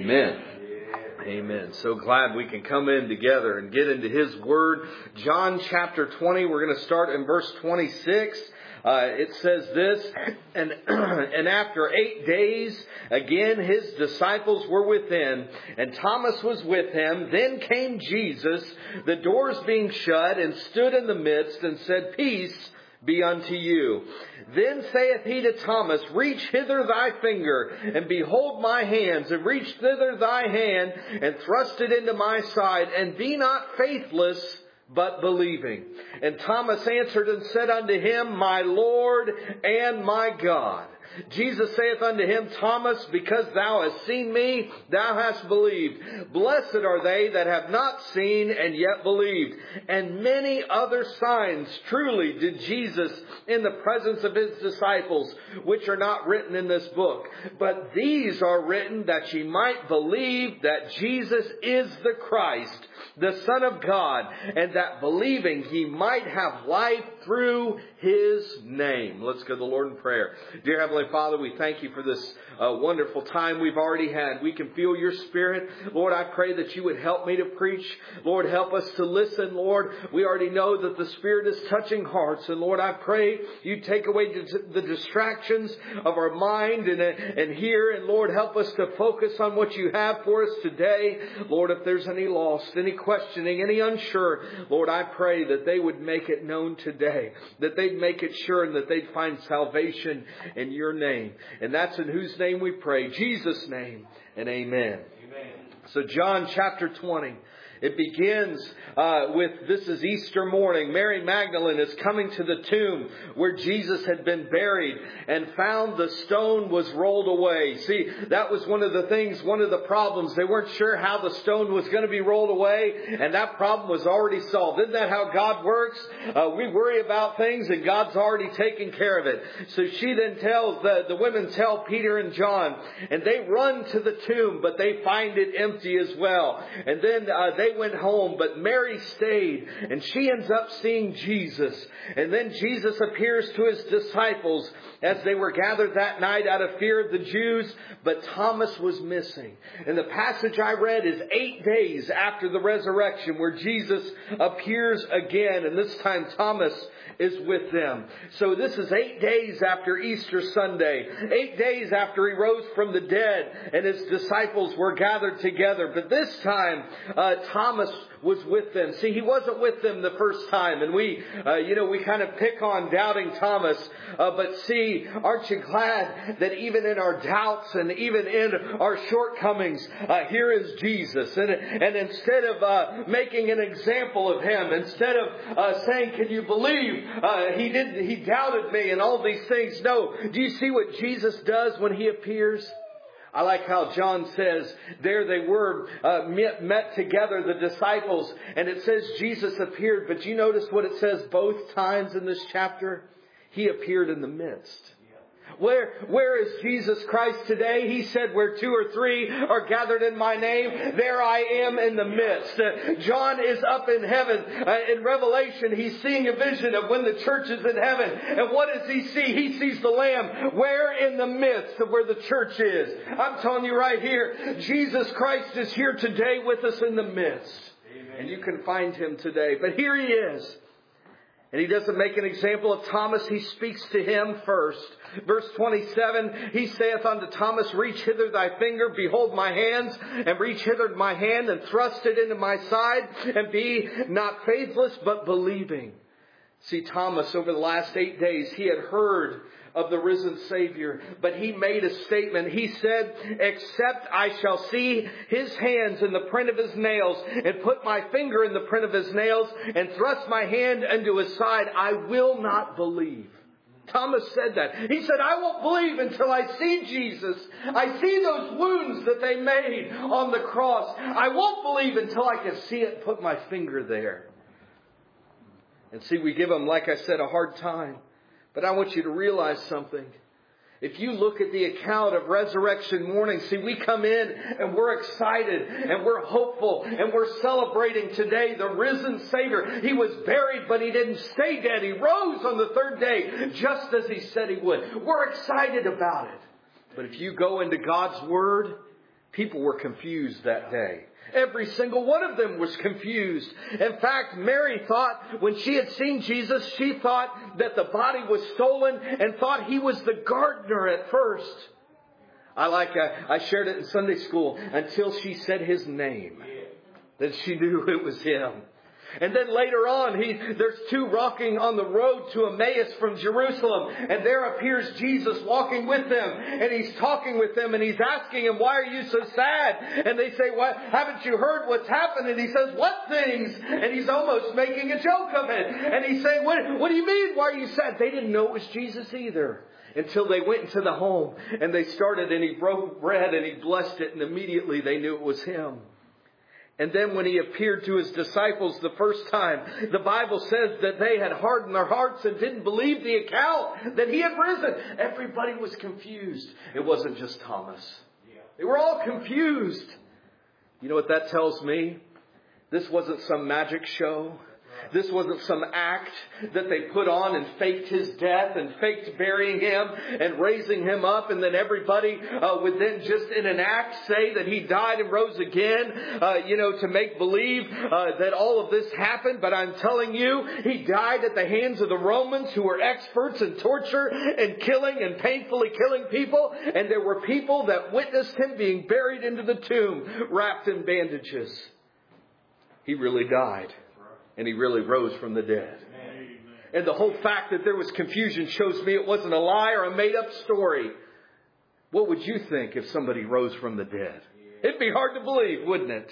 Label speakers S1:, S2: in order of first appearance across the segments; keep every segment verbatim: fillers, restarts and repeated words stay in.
S1: Amen. Amen. So glad we can come in together and get into His Word. John chapter twenty, we're going to start in verse twenty-six. Uh, it says this, and, and after eight days, again His disciples were within, and Thomas was with Him. Then came Jesus, the doors being shut, and stood in the midst, and said, Peace be unto you. Then saith He to Thomas, Reach hither thy finger, and behold my hands, and reach thither thy hand, and thrust it into my side, and be not faithless, but believing. And Thomas answered and said unto Him, My Lord and my God. Jesus saith unto him, Thomas, because thou hast seen me, thou hast believed. Blessed are they that have not seen and yet believed. And many other signs truly did Jesus in the presence of His disciples, which are not written in this book. But these are written that ye might believe that Jesus is the Christ, the Son of God, and that believing ye might have life through His name. Let's go to the Lord in prayer. Dear Heavenly Father, we thank You for this uh, wonderful time we've already had. We can feel Your Spirit. Lord, I pray that You would help me to preach. Lord, help us to listen, Lord. We already know that the Spirit is touching hearts. And Lord, I pray You take away the distractions of our mind and, and here. And Lord, help us to focus on what You have for us today. Lord, if there's any lost, any questioning, any unsure, Lord, I pray that they would make it known today, that they'd make it sure and that they'd find salvation in Your name. And that's in whose name we pray, Jesus' name, and amen. Amen. So John chapter twenty. It begins uh, with, this is Easter morning. Mary Magdalene is coming to the tomb where Jesus had been buried and found the stone was rolled away. See, that was one of the things, one of the problems. They weren't sure how the stone was going to be rolled away, and that problem was already solved. Isn't that how God works? Uh, we worry about things and God's already taken care of it. So she then tells, the, the women tell Peter and John, and they run to the tomb, but they find it empty as well. And then uh, they went home, but Mary stayed, and she ends up seeing Jesus. And then Jesus appears to His disciples as they were gathered that night out of fear of the Jews, but Thomas was missing. And the passage I read is eight days after the resurrection where Jesus appears again, and this time Thomas is with them. So this is eight days after Easter Sunday, eight days after He rose from the dead and His disciples were gathered together. But this time, uh, Thomas was with them. See, he wasn't with them the first time. And we, uh, you know, we kind of pick on doubting Thomas. Uh, but see, aren't you glad that even in our doubts and even in our shortcomings, uh, here is Jesus. And, and instead of uh, making an example of Him, instead of uh, saying, can you believe uh, he didn't, he doubted me and all these things. No, do you see what Jesus does when He appears? I like how John says, there they were, uh, met, met together, the disciples, and it says Jesus appeared. But you notice what it says both times in this chapter? He appeared in the midst. Where, where is Jesus Christ today? He said, where two or three are gathered in my name, there I am in the midst. Uh, John is up in heaven. Uh, in Revelation, he's seeing a vision of when the church is in heaven. And what does he see? He sees the Lamb. Where in the midst of where the church is? I'm telling you right here, Jesus Christ is here today with us in the midst. Amen. And you can find Him today. But here He is. And He doesn't make an example of Thomas. He speaks to him first. Verse twenty-seven, He saith unto Thomas, Reach hither thy finger, behold my hands, and reach hither my hand, and thrust it into my side, and be not faithless, but believing. See, Thomas, over the last eight days, he had heard of the risen Savior, but he made a statement. He said, except I shall see His hands in the print of His nails, and put my finger in the print of His nails, and thrust my hand into His side, I will not believe. Thomas said that. He said, I won't believe until I see Jesus. I see those wounds that they made on the cross. I won't believe until I can see it, put my finger there. And see, we give Him, like I said, a hard time. But I want you to realize something. If you look at the account of resurrection morning, see, we come in and we're excited and we're hopeful and we're celebrating today the risen Savior. He was buried, but He didn't stay dead. He rose on the third day, just as He said He would. We're excited about it. But if you go into God's Word, People were confused that day. Every single one of them was confused. In fact, Mary thought when she had seen Jesus, she thought that the body was stolen and thought he was the gardener at first. I like, I, I shared it in Sunday school until she said his name. Then she knew it was him. And then later on, he, there's two walking on the road to Emmaus from Jerusalem. And there appears Jesus walking with them. And he's talking with them and he's asking them, why are you so sad? And they say, what, haven't you heard what's happened? And he says, what things? And he's almost making a joke of it. And he's saying, what, what do you mean? Why are you sad? They didn't know it was Jesus either. Until they went into the home and they started and he broke bread and he blessed it. And immediately they knew it was him. And then when he appeared to his disciples the first time, the Bible says that they had hardened their hearts and didn't believe the account that he had risen. Everybody was confused. It wasn't just Thomas. They were all confused. You know what that tells me? This wasn't some magic show. This wasn't some act that they put on and faked his death and faked burying him and raising him up. And then everybody uh, would then just in an act say that he died and rose again, uh, you know, to make believe uh, that all of this happened. But I'm telling you, he died at the hands of the Romans who were experts in torture and killing and painfully killing people. And there were people that witnessed him being buried into the tomb, wrapped in bandages. He really died. And he really rose from the dead. Amen. And the whole fact that there was confusion shows me it wasn't a lie or a made-up story. What would you think if somebody rose from the dead? It'd be hard to believe, wouldn't it?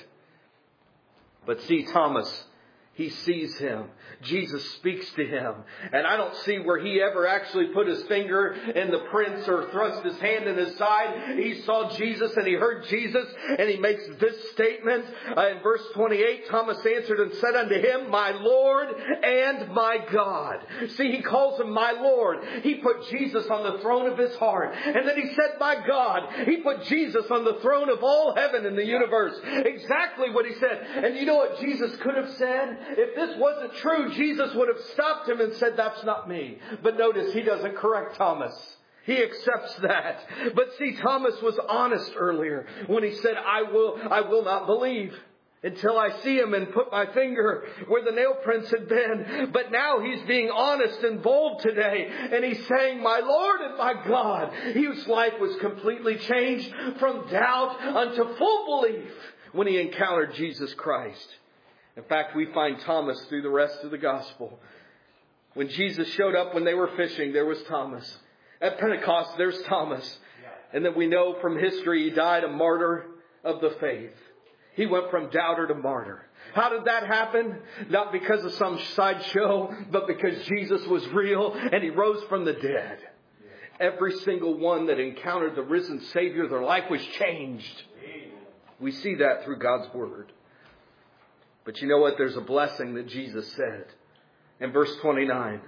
S1: But see, Thomas, he sees him. Jesus speaks to him. And I don't see where he ever actually put his finger in the prints or thrust his hand in his side. He saw Jesus and he heard Jesus. And he makes this statement uh, in verse twenty-eight. Thomas answered and said unto him, my Lord and my God. See, he calls him my Lord. He put Jesus on the throne of his heart. And then he said, my God. He put Jesus on the throne of all heaven and the universe. Exactly what he said. And you know what Jesus could have said? If this wasn't true, Jesus would have stopped him and said, that's not me. But notice, he doesn't correct Thomas. He accepts that. But see, Thomas was honest earlier when he said, I will, I will not believe until I see him and put my finger where the nail prints had been. But now he's being honest and bold today. And he's saying, my Lord and my God. His life was completely changed from doubt unto full belief when he encountered Jesus Christ. In fact, we find Thomas through the rest of the gospel. When Jesus showed up when they were fishing, there was Thomas. At Pentecost, there's Thomas. And then we know from history he died a martyr of the faith. He went from doubter to martyr. How did that happen? Not because of some sideshow, but because Jesus was real and he rose from the dead. Every single one that encountered the risen Savior, their life was changed. We see that through God's Word. But you know what? There's a blessing that Jesus said. In verse twenty-nine,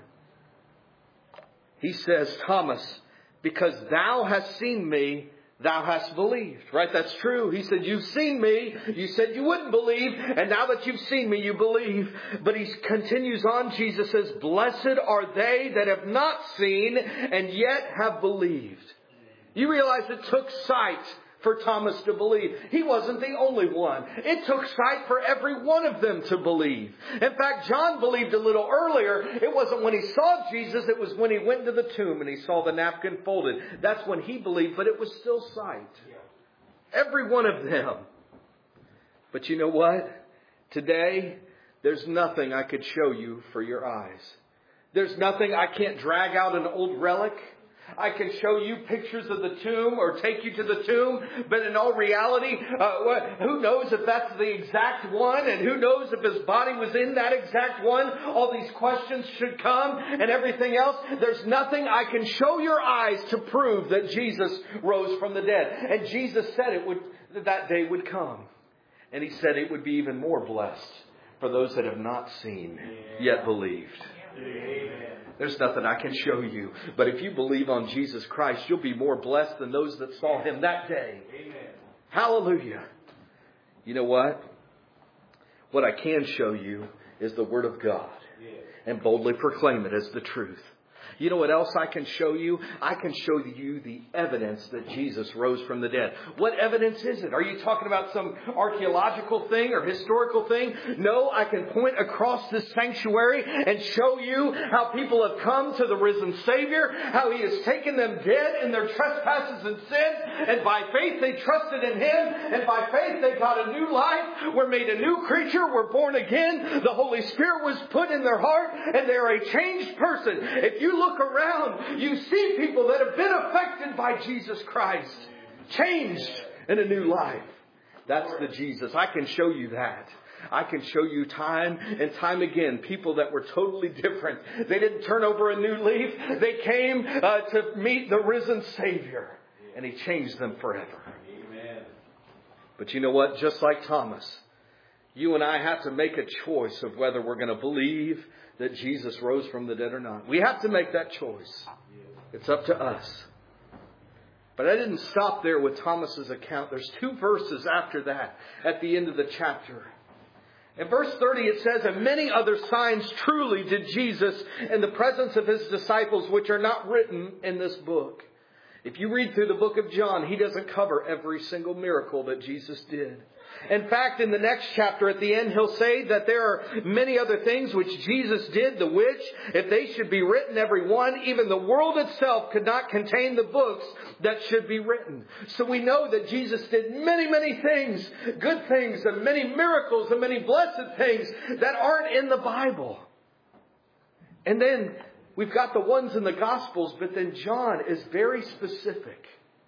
S1: he says, Thomas, because thou hast seen me, thou hast believed. Right? That's true. He said, you've seen me. You said you wouldn't believe. And now that you've seen me, you believe. But he continues on. Jesus says, blessed are they that have not seen and yet have believed. You realize it took sight for Thomas to believe. He wasn't the only one. It took sight for every one of them to believe. In fact, John believed a little earlier. It wasn't when he saw Jesus. It was when he went to the tomb and he saw the napkin folded. That's when he believed, but it was still sight. Every one of them. But you know what? Today, there's nothing I could show you for your eyes. There's nothing, I can't drag out an old relic. I can show you pictures of the tomb or take you to the tomb. But in all reality, uh, who knows if that's the exact one? And who knows if his body was in that exact one? All these questions should come and everything else. There's nothing I can show your eyes to prove that Jesus rose from the dead. And Jesus said it would, that day would come. And he said it would be even more blessed for those that have not seen yet believed. Amen. There's nothing I can show you. But if you believe on Jesus Christ, you'll be more blessed than those that saw him that day. Amen. Hallelujah. You know what? What I can show you is the Word of God. And boldly proclaim it as the truth. You know what else I can show you? I can show you the evidence that Jesus rose from the dead. What evidence is it? Are you talking about some archaeological thing or historical thing? No, I can point across this sanctuary and show you how people have come to the risen Savior, how He has taken them dead in their trespasses and sins, and by faith they trusted in Him, and by faith they got a new life, were made a new creature, were born again, the Holy Spirit was put in their heart, and they are a changed person. If you look around, you see people that have been affected by Jesus Christ, changed in a new life. That's the Jesus. I can show you that. I can show you time and time again people that were totally different. They didn't turn over a new leaf. They came uh, to meet the risen Savior, and He changed them forever. Amen. But you know what? Just like Thomas, you and I have to make a choice of whether we're going to believe that Jesus rose from the dead or not. We have to make that choice. It's up to us. But I didn't stop there with Thomas's account. There's two verses after that at the end of the chapter. In verse thirty it says, "And many other signs truly did Jesus in the presence of His disciples, which are not written in this book." If you read through the book of John, he doesn't cover every single miracle that Jesus did. In fact, in the next chapter at the end, he'll say that there are many other things which Jesus did, the which, if they should be written every one, even the world itself could not contain the books that should be written. So we know that Jesus did many, many things, good things, and many miracles, and many blessed things that aren't in the Bible. And then we've got the ones in the Gospels, but then John is very specific.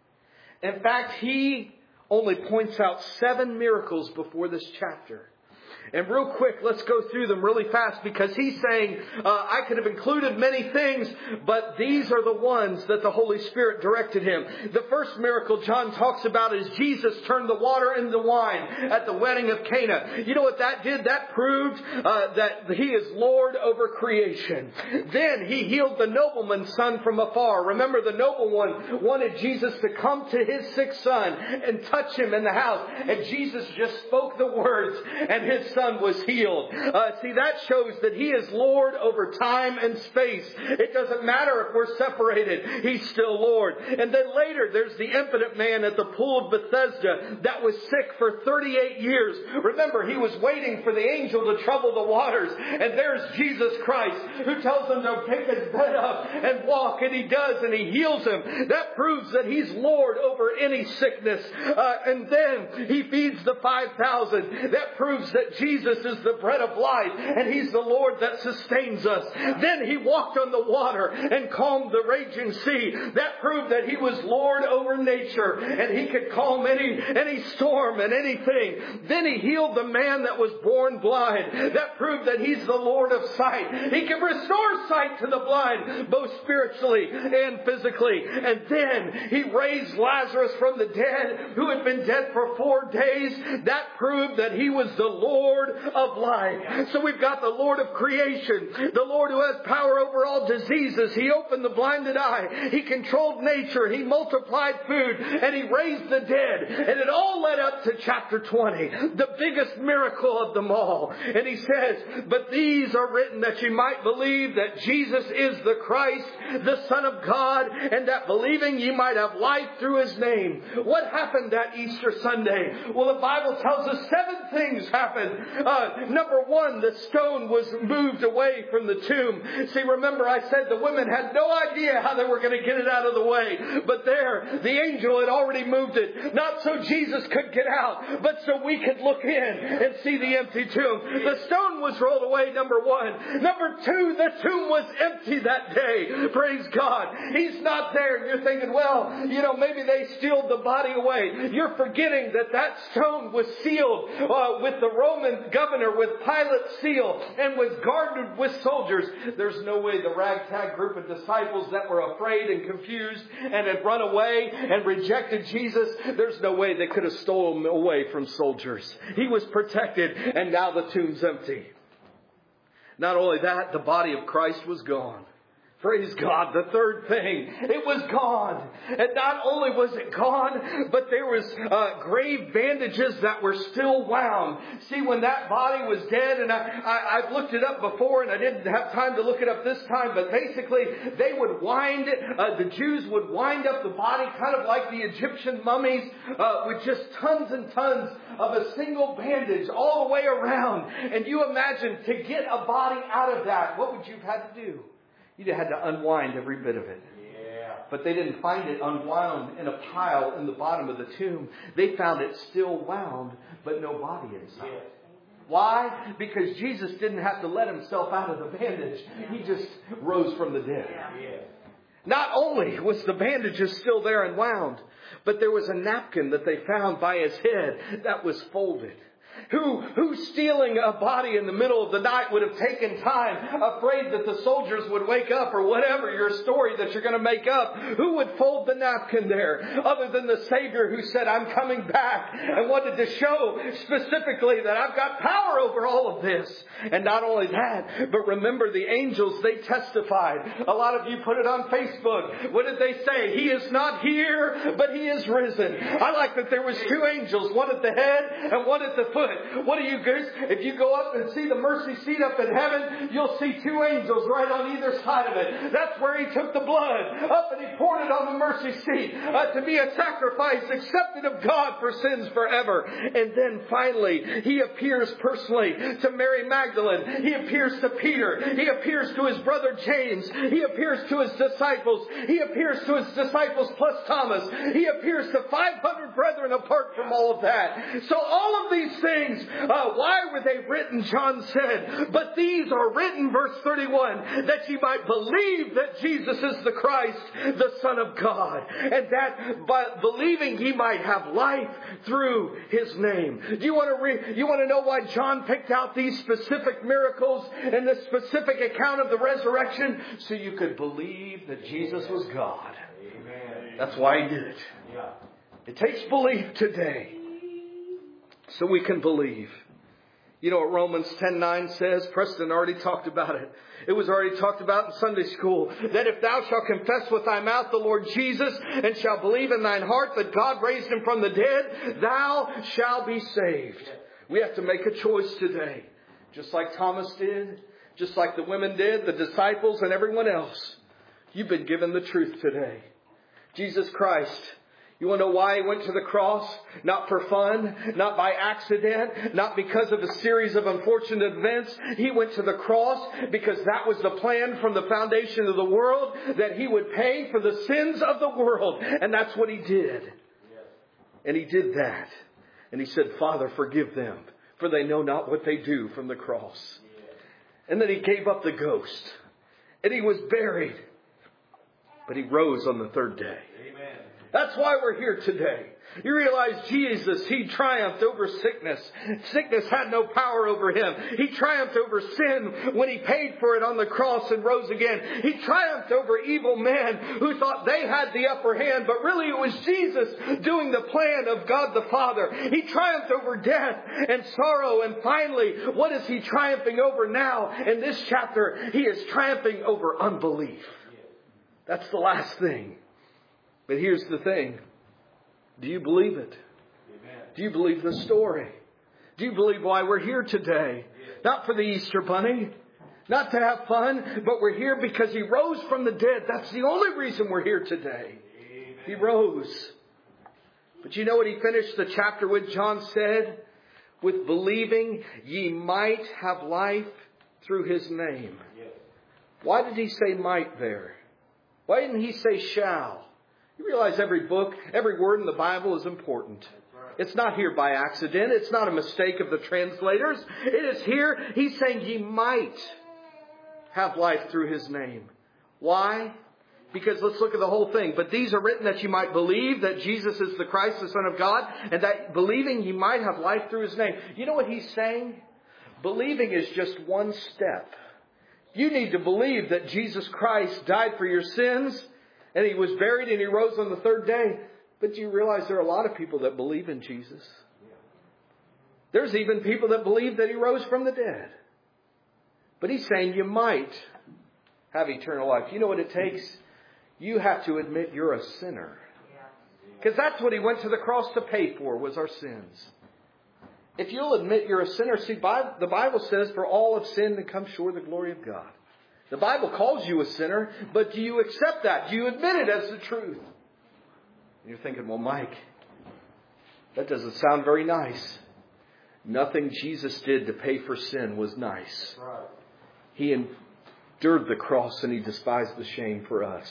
S1: In fact, he only points out seven miracles before this chapter. And real quick, let's go through them really fast, because he's saying, uh, I could have included many things, but these are the ones that the Holy Spirit directed him. The first miracle John talks about is Jesus turned the water into wine at the wedding of Cana. You know what that did? That proved uh, that He is Lord over creation. Then He healed the nobleman's son from afar. Remember, the nobleman wanted Jesus to come to his sick son and touch him in the house. And Jesus just spoke the words, and his son was healed. Uh, see, that shows that He is Lord over time and space. It doesn't matter if we're separated. He's still Lord. And then later, there's the impotent man at the pool of Bethesda that was sick for thirty-eight years. Remember, he was waiting for the angel to trouble the waters. And there's Jesus Christ, who tells him to pick his bed up and walk. And He does, and He heals him. That proves that He's Lord over any sickness. Uh, and then He feeds the five thousand. That proves that Jesus is the bread of life, and He's the Lord that sustains us. Then He walked on the water and calmed the raging sea. That proved that He was Lord over nature, and He could calm any, any storm and anything. Then He healed the man that was born blind. That proved that He's the Lord of sight. He can restore sight to the blind, both spiritually and physically. And then He raised Lazarus from the dead, who had been dead for four days. That proved that He was the Lord of life. So we've got the Lord of creation, the Lord who has power over all diseases. He opened the blinded eye. He controlled nature. He multiplied food, and He raised the dead. And it all led up to chapter twenty, the biggest miracle of them all. And He says, "But these are written that you might believe that Jesus is the Christ, the Son of God, and that believing ye might have life through His name." What happened that Easter Sunday? Well, the Bible tells us seven things happened. Uh, number one, the stone was moved away from the tomb. See, remember I said the women had no idea how they were going to get it out of the way. But there, the angel had already moved it. Not so Jesus could get out, but so we could look in and see the empty tomb. The stone was rolled away, number one. Number two, the tomb was empty that day. Praise God. He's not there. And you're thinking, well, you know, maybe they stealed the body away. You're forgetting that that stone was sealed uh, with the Roman governor, with Pilate's seal, and was guarded with soldiers. There's no way the ragtag group of disciples that were afraid and confused and had run away and rejected Jesus, there's no way they could have stolen him away from soldiers. He was protected, and now the tomb's empty. Not only that, the body of Christ was gone. Praise God. The third thing, it was gone. And not only was it gone, but there was uh, grave bandages that were still wound. See, when that body was dead, and I, I, I've looked it up before, and I didn't have time to look it up this time, but basically they would wind, uh, the Jews would wind up the body kind of like the Egyptian mummies, uh, with just tons and tons of a single bandage all the way around. And you imagine, to get a body out of that, what would you have had to do? You'd have had to unwind every bit of it. Yeah. But they didn't find it unwound in a pile in the bottom of the tomb. They found it still wound, but no body inside. Yeah. Why? Because Jesus didn't have to let himself out of the bandage. He just rose from the dead. Yeah. Not only was the bandages still there and wound, but there was a napkin that they found by his head that was folded. Who, who stealing a body in the middle of the night would have taken time, afraid that the soldiers would wake up, or whatever your story that you're going to make up? Who would fold the napkin there other than the Savior who said, I'm coming back, and wanted to show specifically that I've got power over all of this? And not only that, but remember the angels, they testified. A lot of you put it on Facebook. What did they say? He is not here, but he is risen. I like that there was two angels, one at the head and one at the foot. What do you guys, if you go up and see the mercy seat up in heaven, you'll see two angels right on either side of it. That's where he took the blood up and he poured it on the mercy seat uh, to be a sacrifice accepted of God for sins forever. And then finally, he appears personally to Mary Magdalene. He appears to Peter. He appears to his brother James. He appears to his disciples. He appears to his disciples plus Thomas. He appears to five hundred brethren apart from all of that. So all of these things, Uh, why were they written? John said, but these are written, verse thirty-one, that ye might believe that Jesus is the Christ, the Son of God, and that by believing ye might have life through his name. Do you want to re- you want to know why John picked out these specific miracles and this specific account of the resurrection? So you could believe that Jesus was God. Amen. That's why he did it. Yeah. It takes belief today, so we can believe. You know what Romans ten nine says? Preston already talked about it. It was already talked about in Sunday school. That if thou shalt confess with thy mouth the Lord Jesus, and shalt believe in thine heart that God raised him from the dead, thou shalt be saved. We have to make a choice today. Just like Thomas did. Just like the women did, the disciples and everyone else. You've been given the truth today. Jesus Christ. You want to know why he went to the cross? Not for fun, not by accident, not because of a series of unfortunate events. He went to the cross because that was the plan from the foundation of the world, that he would pay for the sins of the world. And that's what he did. And he did that. And he said, Father, forgive them, for they know not what they do, from the cross. And then he gave up the ghost. And he was buried. But he rose on the third day. Amen. That's why we're here today. You realize Jesus, he triumphed over sickness. Sickness had no power over him. He triumphed over sin when he paid for it on the cross and rose again. He triumphed over evil men who thought they had the upper hand, but really it was Jesus doing the plan of God the Father. He triumphed over death and sorrow. And finally, what is he triumphing over now? In this chapter, he is triumphing over unbelief. That's the last thing. But here's the thing. Do you believe it? Amen. Do you believe the story? Do you believe why we're here today? Yes. Not for the Easter bunny. Not to have fun. But we're here because he rose from the dead. That's the only reason we're here today. Amen. He rose. But you know what he finished the chapter with? John said, with believing ye might have life through his name. Yes. Why did he say might there? Why didn't he say shall? You realize every book, every word in the Bible is important. It's not here by accident. It's not a mistake of the translators. It is here. He's saying ye might have life through his name. Why? Because let's look at the whole thing. But these are written that you might believe that Jesus is the Christ, the Son of God, and that believing ye might have life through his name. You know what he's saying? Believing is just one step. You need to believe that Jesus Christ died for your sins, and he was buried and he rose on the third day. But you realize there are a lot of people that believe in Jesus. There's even people that believe that he rose from the dead. But he's saying you might. have eternal life. You know what it takes? You have to admit you're a sinner. Because that's what He went to the cross to pay for, was our sins. If you'll admit you're a sinner, see, the Bible says, for all have sinned and come short of the glory of God. The Bible calls you a sinner, but do you accept that? Do you admit it as the truth? And you're thinking, well, Mike, that doesn't sound very nice. Nothing Jesus did to pay for sin was nice. He endured the cross and He despised the shame for us.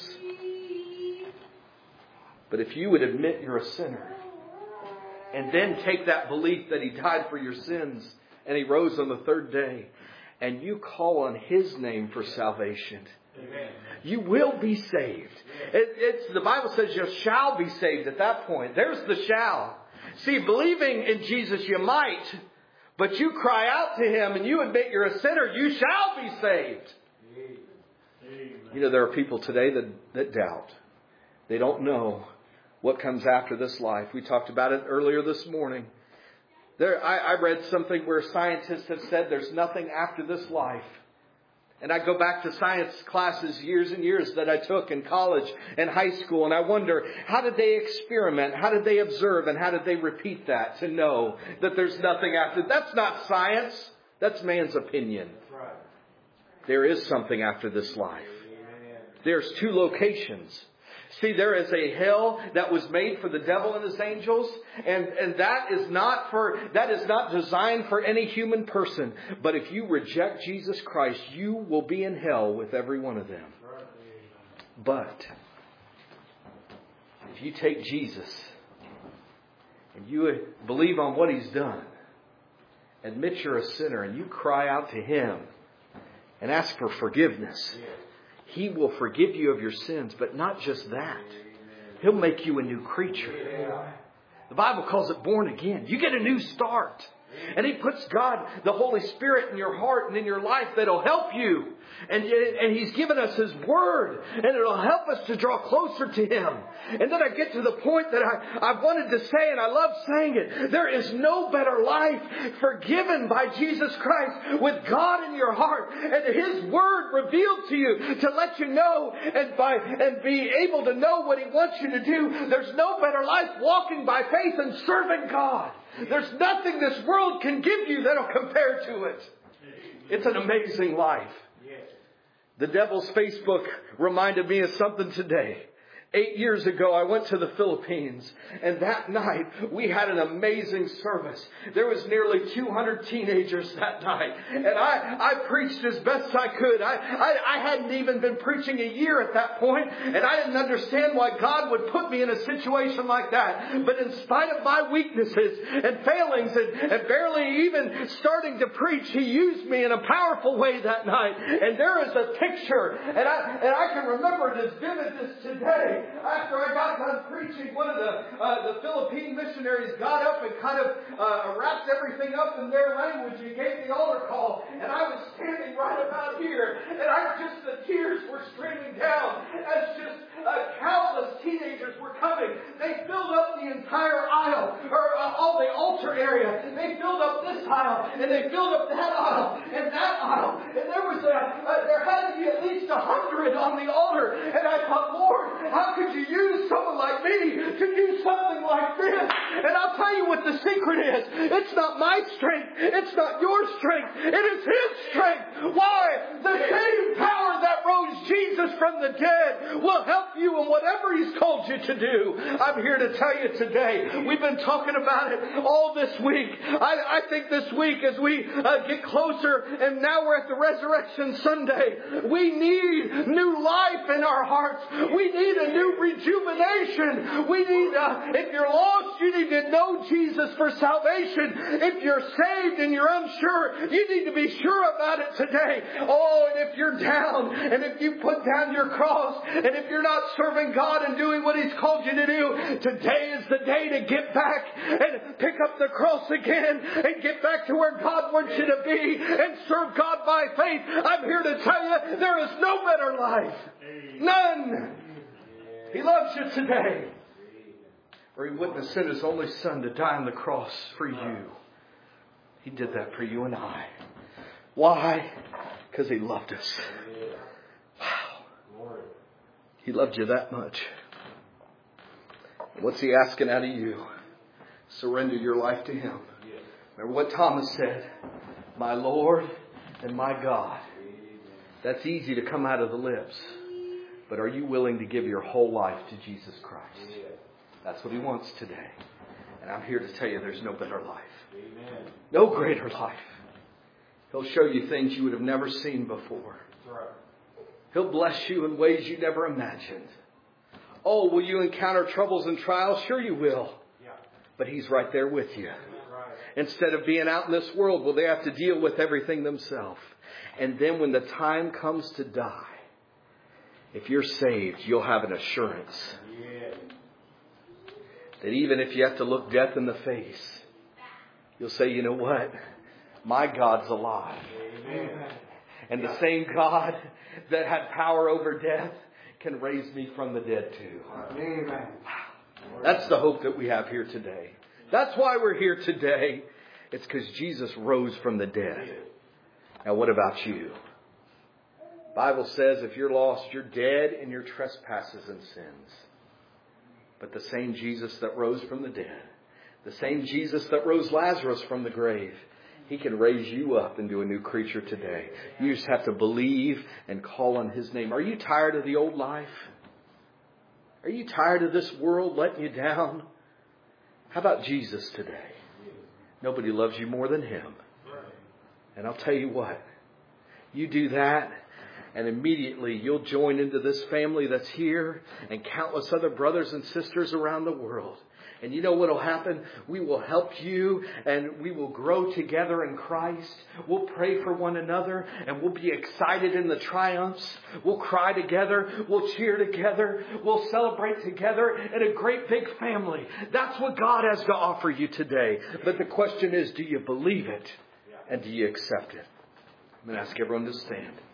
S1: But if you would admit you're a sinner, and then take that belief that He died for your sins and He rose on the third day, and you call on His name for salvation, Amen. You will be saved. It, it's the Bible says you shall be saved at that point. There's the shall. See, believing in Jesus you might, but you cry out to Him and you admit you're a sinner, you shall be saved. Amen. You know, there are people today that, that doubt. They don't know what comes after this life. We talked about it earlier this morning. There, I, I read something where scientists have said there's nothing after this life. And I go back to science classes years and years that I took in college and high school. And I wonder, how did they experiment? How did they observe? And how did they repeat that to know that there's nothing after? That's not science. That's man's opinion. There is something after this life. There's two locations. See, there is a hell that was made for the devil and his angels, and, and that is not for that is not designed for any human person. But if you reject Jesus Christ, you will be in hell with every one of them. But if you take Jesus and you believe on what He's done, admit you're a sinner, and you cry out to Him and ask for forgiveness, He will forgive you of your sins, but not just that. He'll make you a new creature. The Bible calls it born again. You get a new start. And He puts God, the Holy Spirit, in your heart and in your life that'll help you. And, and He's given us His Word, and it'll help us to draw closer to Him. And then I get to the point that I, I wanted to say, and I love saying it. There is no better life forgiven by Jesus Christ with God in your heart and His Word revealed to you to let you know and by and be able to know what He wants you to do. There's no better life walking by faith and serving God. There's nothing this world can give you that'll compare to it. It's an amazing life. The devil's Facebook reminded me of something today. Eight years ago, I went to the Philippines, and that night we had an amazing service. There was nearly two hundred teenagers that night, and I, I preached as best I could. I, I, I hadn't even been preaching a year at that point, and I didn't understand why God would put me in a situation like that. But in spite of my weaknesses and failings and, and barely even starting to preach, He used me in a powerful way that night. And there is a picture, and I, and I can remember it as vivid as today. After I got done preaching, one of the uh, the Philippine missionaries got up and kind of uh, wrapped everything up in their language and gave the altar call. And I was standing right about here, and I just the tears were streaming down as just uh, countless teenagers were coming. They filled up the entire aisle, or uh, all the altar area. They filled up this aisle, and they filled up that aisle, and that aisle. And there was a, uh, there had to be at least a hundred on the altar. And I thought, Lord, how could you use someone like me to do something like this? And I'll tell you what the secret is. It's not my strength. It's not your strength. It is His strength. Why? The same power that rose Jesus from the dead will help you in whatever He's called you to do. I'm here to tell you today. We've been talking about it all this week. I, I think this week as we uh, get closer, and now we're at the Resurrection Sunday, we need new life in our hearts. We need a new rejuvenation. We need, uh, if you're lost, you need to know Jesus for salvation. If you're saved and you're unsure, you need to be sure about it today. Oh, and if you're down, and if you put down your cross, and if you're not serving God and doing what He's called you to do, today is the day to get back and pick up the cross again and get back to where God wants you to be and serve God by faith. I'm here to tell you, there is no better life. None. He loves you today. Or He wouldn't have sent His only Son to die on the cross for you. He did that for you and I. Why? Because He loved us. He loved you that much. What's He asking out of you? Surrender your life to Him. Remember what Thomas said, my Lord and my God. That's easy to come out of the lips. But are you willing to give your whole life to Jesus Christ? That's what He wants today. And I'm here to tell you there's no better life. No greater life. He'll show you things you would have never seen before. He'll bless you in ways you never imagined. Oh, will you encounter troubles and trials? Sure you will. But He's right there with you. Instead of being out in this world, will they have to deal with everything themselves? And then when the time comes to die, if you're saved, you'll have an assurance that even if you have to look death in the face, you'll say, you know what? My God's alive. Amen. And the same God that had power over death can raise me from the dead too. Amen. That's the hope that we have here today. That's why we're here today. It's because Jesus rose from the dead. Now what about you? The Bible says if you're lost, you're dead in your trespasses and sins. But the same Jesus that rose from the dead, the same Jesus that rose Lazarus from the grave, He can raise you up into a new creature today. You just have to believe and call on His name. Are you tired of the old life? Are you tired of this world letting you down? How about Jesus today? Nobody loves you more than Him. And I'll tell you what, you do that, and immediately you'll join into this family that's here and countless other brothers and sisters around the world. And you know what will happen? We will help you and we will grow together in Christ. We'll pray for one another and we'll be excited in the triumphs. We'll cry together. We'll cheer together. We'll celebrate together in a great big family. That's what God has to offer you today. But the question is, do you believe it? And do you accept it? I'm going to ask everyone to stand.